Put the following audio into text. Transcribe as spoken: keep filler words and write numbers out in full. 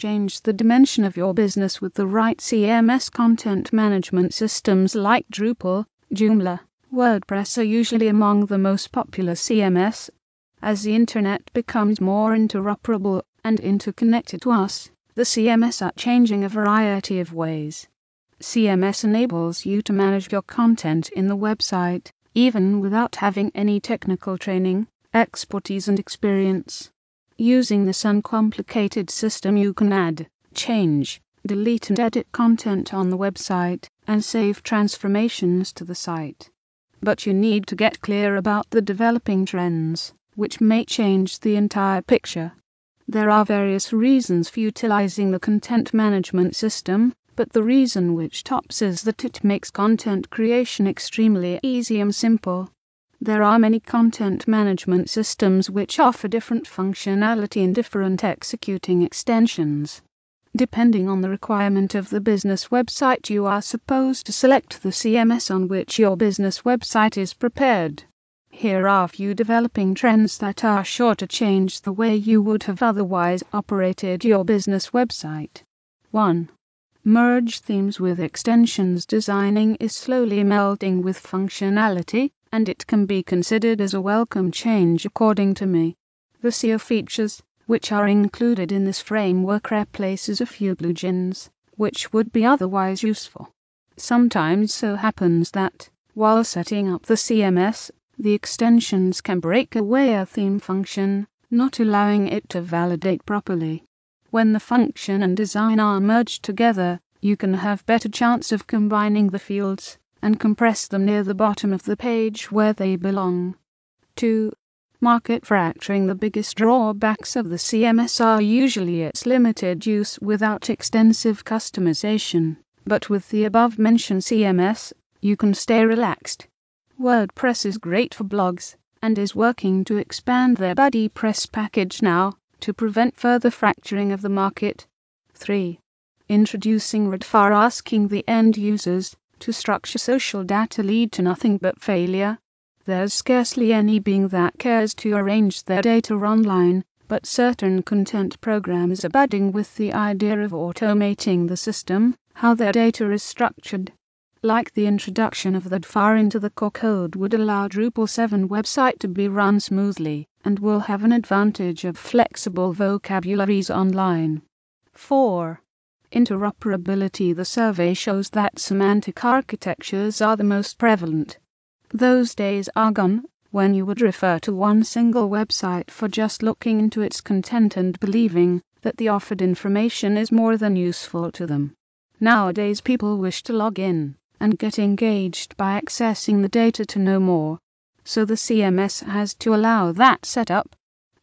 change the dimension of your business with the right C M S. Content management systems like Drupal, Joomla, WordPress are usually among the most popular C M S. As the internet becomes more interoperable and interconnected to us, the C M S are changing a variety of ways. C M S enables you to manage your content in the website, even without having any technical training, expertise and experience. Using this uncomplicated system you can add, change, delete and edit content on the website, and save transformations to the site. But you need to get clear about the developing trends, which may change the entire picture. There are various reasons for utilizing the content management system, but the reason which tops is that it makes content creation extremely easy and simple. There are many content management systems which offer different functionality and different executing extensions. Depending on the requirement of the business website, you are supposed to select the C M S on which your business website is prepared. Here are a few developing trends that are sure to change the way you would have otherwise operated your business website. one. Merge themes with extensions. Designing is slowly melding with functionality, and it can be considered as a welcome change according to me. The S E O features, which are included in this framework, replaces a few plugins, which would be otherwise useful. Sometimes so happens that, while setting up the C M S, the extensions can break away a theme function, not allowing it to validate properly. When the function and design are merged together, you can have better chance of combining the fields and compress them near the bottom of the page where they belong. two. Market factoring. The biggest drawbacks of the C M S are usually its limited use without extensive customization, but with the above-mentioned C M S, you can stay relaxed. WordPress is great for blogs, and is working to expand their BuddyPress package now, to prevent further fracturing of the market. three. Introducing Redfire. Asking the end users to structure social data lead to nothing but failure. There's scarcely any being that cares to arrange their data online, but certain content programs are budding with the idea of automating the system, how their data is structured. Like the introduction of Redfire into the core code would allow Drupal seven website to be run smoothly, and will have an advantage of flexible vocabularies online. four. Interoperability. The survey shows that semantic architectures are the most prevalent. Those days are gone, when you would refer to one single website for just looking into its content and believing that the offered information is more than useful to them. Nowadays people wish to log in and get engaged by accessing the data to know more. So the C M S has to allow that setup,